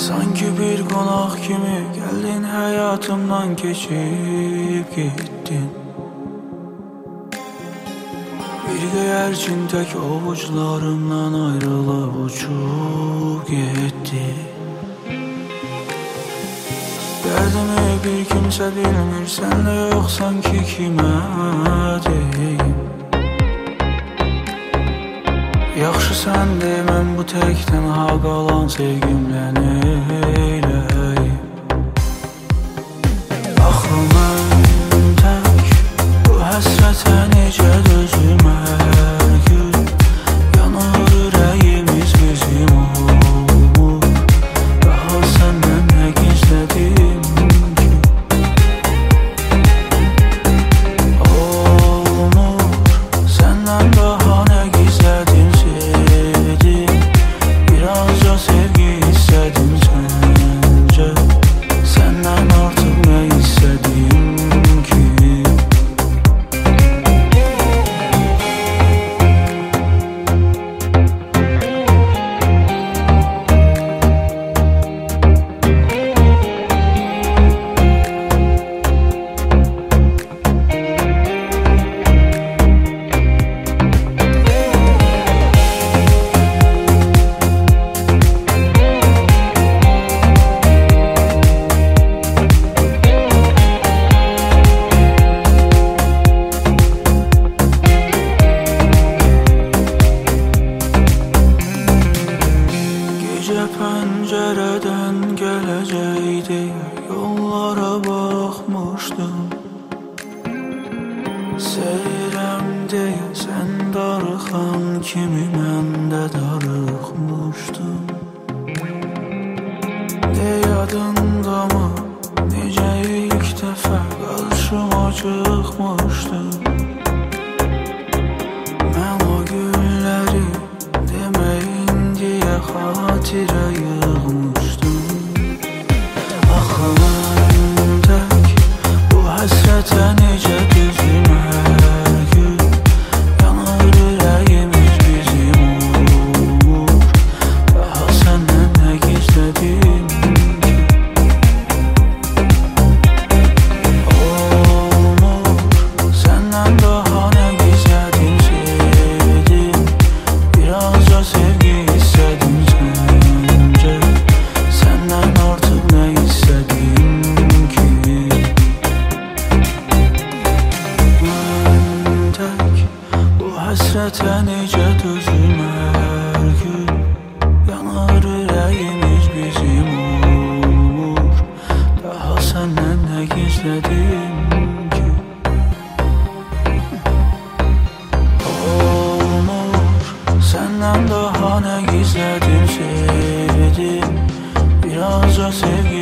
Sanki bir qonaq kimi gəldin həyatımdan keçib getdin. Bir göyərçin tək ovucularımdan ayrılıb uçub getdi. Dərdimi bir kimsə bilmir, sən də yoxsan ki kimə deyim. Yaxşı sən deməm, bu tək tənha qalan sevgimlə neyləyim. Axı mən tək bu həsrətə necə dözüm hər gün. Yanır ürəyimiz bizim olmur, daha səndən nə gizlədim ki. Olmur, səndən daha nə gizlədim. Sevgi istedim sence, senden artık ne istedim ki? Pəncərədən gələcəkdi, yollara baxmışdım. Seyrəm deyə sən darıxan kimi mən də darıxmışdım. De yadındamı, necə ilk dəfə qarşıma çıxmışdım. Mən o günləri deməyin deyə xatirə yığmışdım. Axı mən tək bu həsrətə necə dözüm hər gün. Yanır ürəyimiz bizim olmur, daha səndən nə gizlədim ki. Olmur, səndən daha nə gizlədim sevdim. Birazca sevgi istedim sence, senden artık ne istedim ki? Ben tek bu həsrətə necə dözüm hər gün. Yanar ürəyimiz bizim olmur, daha səndən nə gizlədim ki? Senden daha ne gizledim sevdim. Birazca sevgi